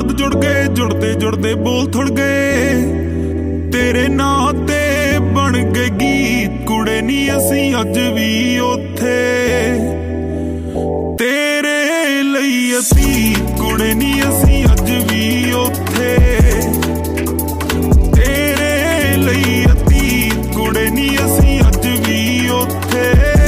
दर्द जुड़ गए, जुड़ते जुड़ते बोल थुड़ गए। तेरे नां ते बन गए गीत कुड़े नी असी अज भी उथे। तेरे लई अतीत कुड़े नी असी अज भी उथे। तेरे लई अतीत कुड़े नी असी अज भी उथे।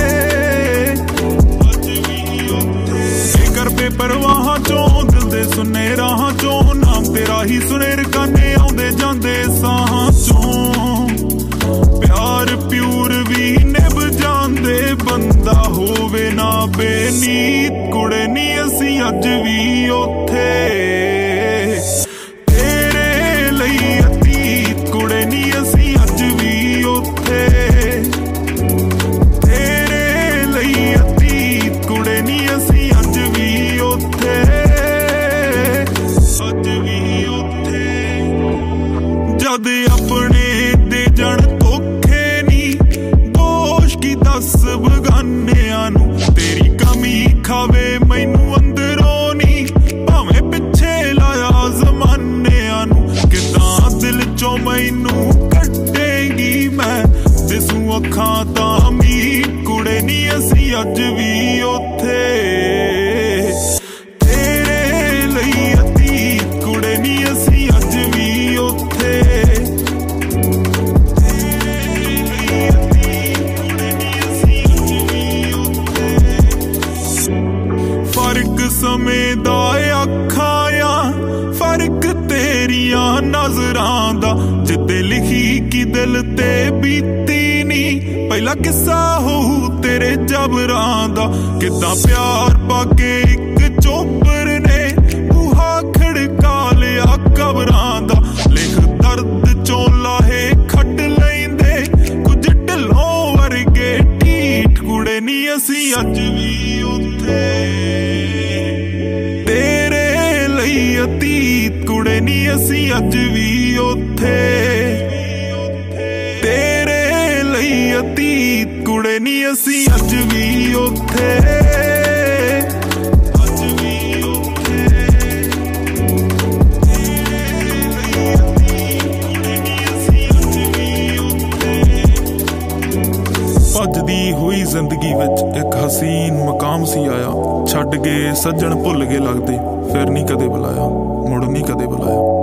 परवाहां चों दिल दे सुने राहां चों नाम तेरा ही सुने रकाने आउंदे जांदे साहां चों। प्यार प्यूर भी निभ जांदे बंदा होवे ना बेनीत कुड़े नी असी अज भी उथे। तेरे लई अतीत कुड़े नी असी अज भी उथे। तेरे लई अतीत कुड़े नी असी अज भी जद अपने दे जण धोखे नी दोष की दस बगानियां नू। तेरी कमी खावे मैनू अंदरों नी भावें पिछे लाया जमानियां नू। किदां दिल चों मैनू कड्डेगी मैं दिसूं अखां तां मीट कुड़े नी असी अज भी उथे। समय दा अखाया फर्क तेरियां नजरां दा। जिद्दे लिखी की दिल ते बीती नी पहला किस्सा होऊ तेरे जबरां दा। किदां प्यार पाके एक चोपर ने बूहा खड़का लिया कबरां दा। लिख दर्द चों लाहे खट लैंदे कुछ ढिलों वर्गे ठीठ कुड़े नी असी अज भी उथे। अतीत कुड़े नी असी अज भी उथे। तेरे लई अतीत कुड़े नी असी अज भी उथे। अज भी उथे। तेरे लई अतीत कुड़े नी असी अज भी उथे। भजदी हुई जिंदगी विच एक हसीन मकाम सी आया। छड्ड गए सज्जण भुल गए लगदे फिर नहीं कदे बुलाया मुड़ नहीं कदे बुलाया।